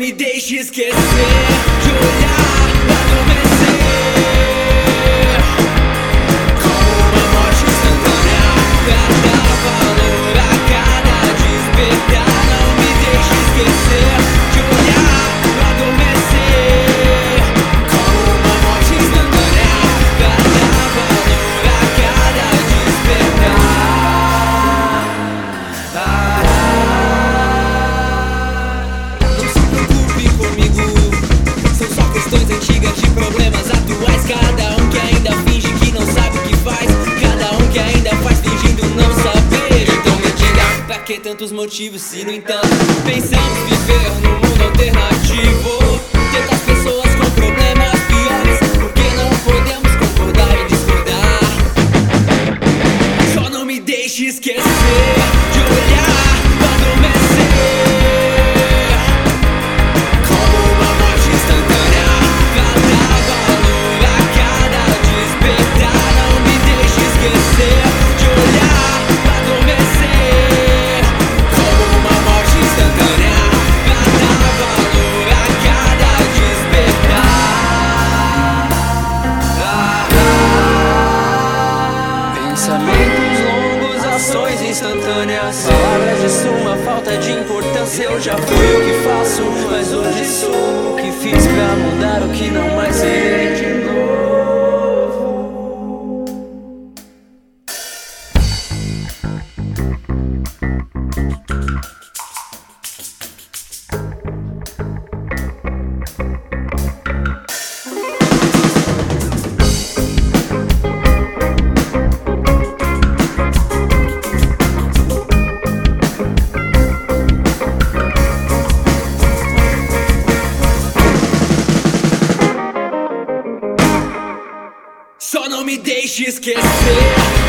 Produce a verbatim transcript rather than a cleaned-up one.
me deixe esquecer de olhar pra adormecer. Como uma morte instantânea, pra dar valor a cada despertar. Não me deixe esquecer de olhar pra adormecer. Como uma morte instantânea, pra dar valor a cada despertar. ah, Não se preocupe comigo, são só questões antigas de problemas atuais. Cada um que ainda finge que não sabe o que faz, cada um que ainda faz fingindo não saber. Então me diga, pra que tantos motivos se no entanto pensamos viver num mundo alternativo? Tantas pessoas com problemas piores, por que não podemos concordar e discordar? Só não me deixe esquecer de olhar pra adormecer. Como uma morte instantânea, pra dar valor a cada despertar. Não me deixe esquecer de olhar pra adormecer. Como uma morte instantânea, pra dar valor a cada despertar. ah, ah. Pensamentos longos, ações instantâneas, palavras de suma, falta de importância. Eu já fui o que faço, mas hoje sou o que fiz pra mudar o que não mais serei de novo. Só não me deixe esquecer